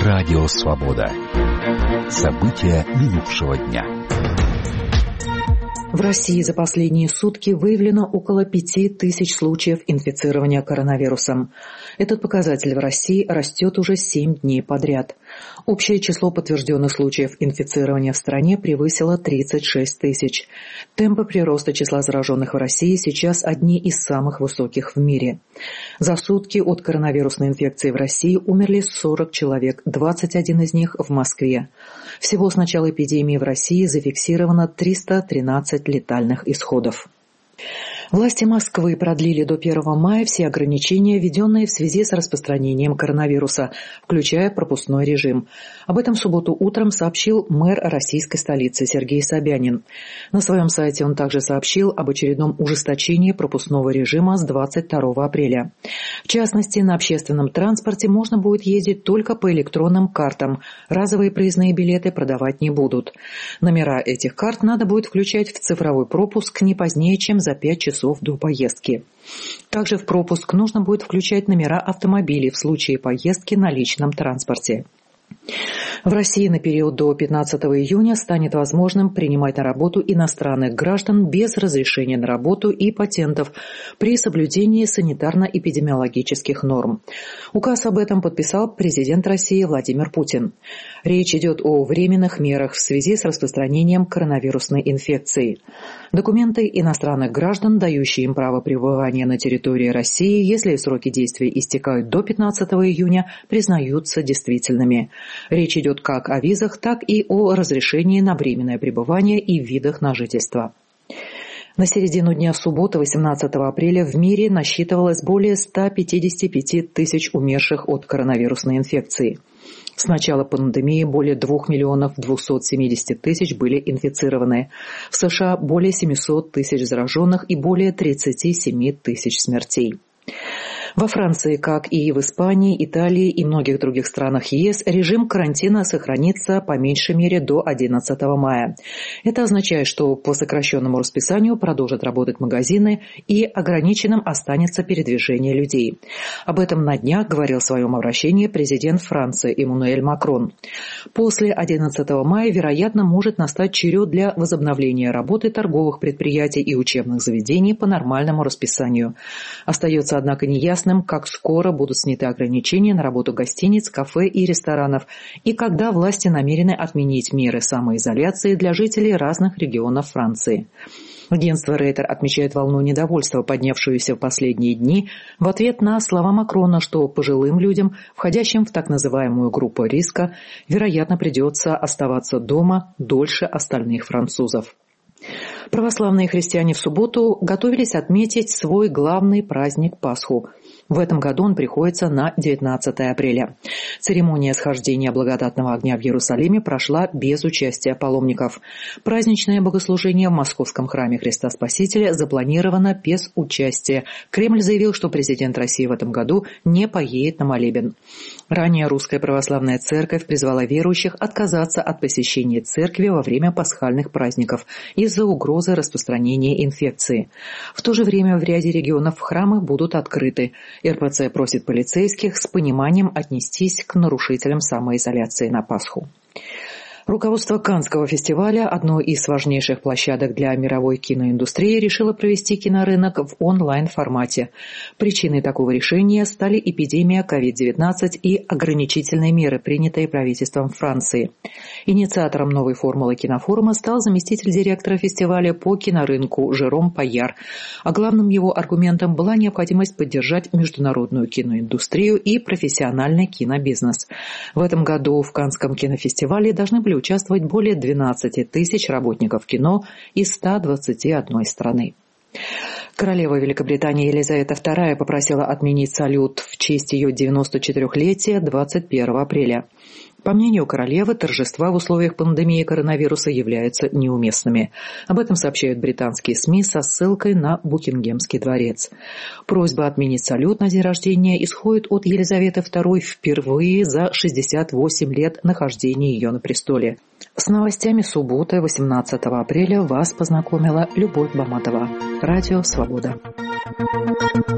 Радио «Свобода». События минувшего дня. В России за последние сутки выявлено около 5000 случаев инфицирования коронавирусом. Этот показатель в России растет уже 7 дней подряд. Общее число подтвержденных случаев инфицирования в стране превысило 36 тысяч. Темпы прироста числа зараженных в России сейчас одни из самых высоких в мире. За сутки от коронавирусной инфекции в России умерли 40 человек, 21 из них в Москве. Всего с начала эпидемии в России зафиксировано 313 летальных исходов. Власти Москвы продлили до 1 мая все ограничения, введенные в связи с распространением коронавируса, включая пропускной режим. Об этом в субботу утром сообщил мэр российской столицы Сергей Собянин. На своем сайте он также сообщил об очередном ужесточении пропускного режима с 22 апреля. В частности, на общественном транспорте можно будет ездить только по электронным картам. Разовые проездные билеты продавать не будут. Номера этих карт надо будет включать в цифровой пропуск не позднее, чем за 5 часов до поездки. Также в пропуск нужно будет включать номера автомобилей в случае поездки на личном транспорте. В России на период до 15 июня станет возможным принимать на работу иностранных граждан без разрешения на работу и патентов при соблюдении санитарно-эпидемиологических норм. Указ об этом подписал президент России Владимир Путин. Речь идет о временных мерах в связи с распространением коронавирусной инфекции. Документы иностранных граждан, дающие им право пребывания на территории России, если сроки действия истекают до 15 июня, признаются действительными. Речь идет как о визах, так и о разрешении на временное пребывание и видах на жительство. На середину дня субботы, 18 апреля, в мире насчитывалось более 155 тысяч умерших от коронавирусной инфекции. С начала пандемии более 2 миллионов 270 тысяч были инфицированы. В США более 700 тысяч зараженных и более 37 тысяч смертей. Во Франции, как и в Испании, Италии и многих других странах ЕС, режим карантина сохранится по меньшей мере до 11 мая. Это означает, что по сокращенному расписанию продолжат работать магазины и ограниченным останется передвижение людей. Об этом на днях говорил в своем обращении президент Франции Эммануэль Макрон. После 11 мая, вероятно, может настать черед для возобновления работы торговых предприятий и учебных заведений по нормальному расписанию. Остается, однако, неясно, как скоро будут сняты ограничения на работу гостиниц, кафе и ресторанов, и когда власти намерены отменить меры самоизоляции для жителей разных регионов Франции. Агентство Рейтер отмечает волну недовольства, поднявшуюся в последние дни, в ответ на слова Макрона, что пожилым людям, входящим в так называемую группу риска, вероятно, придется оставаться дома дольше остальных французов. Православные христиане в субботу готовились отметить свой главный праздник Пасху. В этом году он приходится на 19 апреля. Церемония схождения благодатного огня в Иерусалиме прошла без участия паломников. Праздничное богослужение в Московском храме Христа Спасителя запланировано без участия. Кремль заявил, что президент России в этом году не поедет на молебен. Ранее Русская Православная Церковь призвала верующих отказаться от посещения церкви во время пасхальных праздников из-за угрозы распространения инфекции. В то же время в ряде регионов храмы будут открыты. РПЦ просит полицейских с пониманием отнестись к нарушителям самоизоляции на Пасху. Руководство Каннского фестиваля, одной из важнейших площадок для мировой киноиндустрии, решило провести кинорынок в онлайн-формате. Причиной такого решения стали эпидемия COVID-19 и ограничительные меры, принятые правительством Франции. Инициатором новой формулы кинофорума стал заместитель директора фестиваля по кинорынку Жером Паяр. А главным его аргументом была необходимость поддержать международную киноиндустрию и профессиональный кинобизнес. В этом году в Каннском кинофестивале должны были участвовать более 12 тысяч работников кино из 121 страны. Королева Великобритании Елизавета II попросила отменить салют в честь ее 94-летия 21 апреля. По мнению королевы, торжества в условиях пандемии коронавируса являются неуместными. Об этом сообщают британские СМИ со ссылкой на Букингемский дворец. Просьба отменить салют на день рождения исходит от Елизаветы II впервые за 68 лет нахождения ее на престоле. С новостями субботы, 18 апреля, вас познакомила Любовь Баматова. Радио «Свобода».